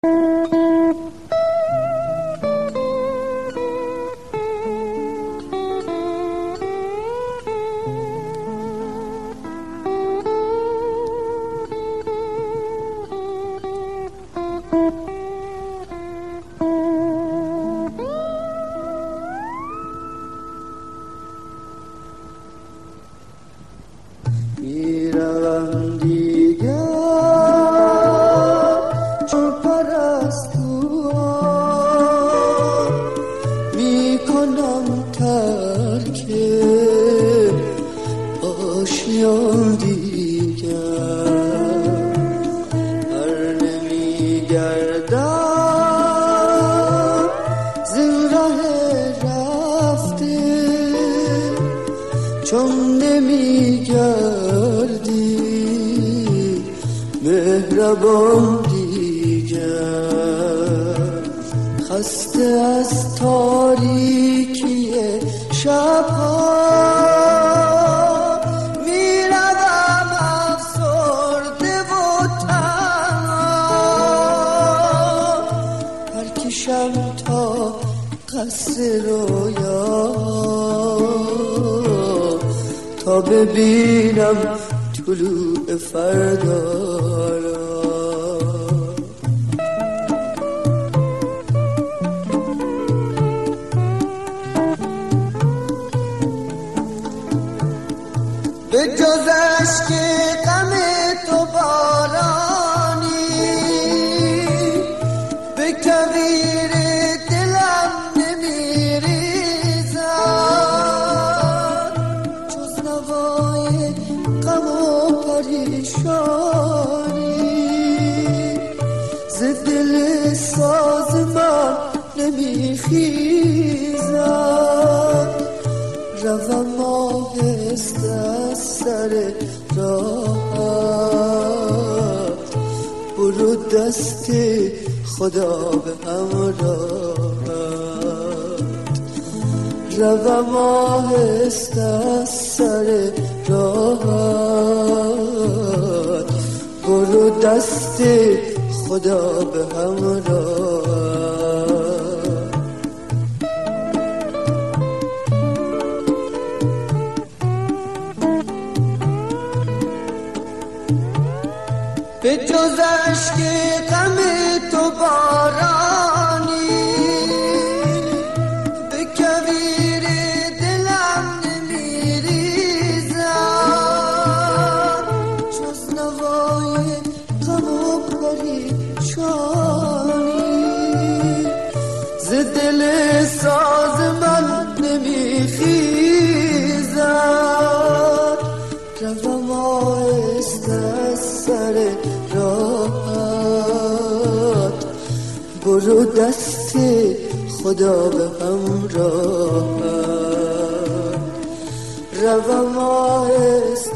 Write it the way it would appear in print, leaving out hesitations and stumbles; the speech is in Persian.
میروم دیگر چون پرستوها، میکنم ترک آشیان دیگر. هر نمیگردم زین راه رفته، چون نمیگردی مهربان دیگر. خسته از تاریکی شبها میروم افسرده و تنها، پرکشم تا قصر رویا تا ببینم طلوع فردا را. به جز اشک غم تو بارانی، به کویر دلم نمیریزد جز نوای غم و پریشانی. ز دل ساز من نمیخیزد، روم آهسته از سر راهت، برو دست خدا به همراهت. روم آهسته از سر راهت، برو دست خدا به همراهت. به جز اشک غم تو بارانی، به کویر دلم نمیریزد جز نوای غم و پریشانی. ز دل ساز من نمیخیزد، روم آهسته از سر راحت، برو دست خدا به همراهت. روم آهسته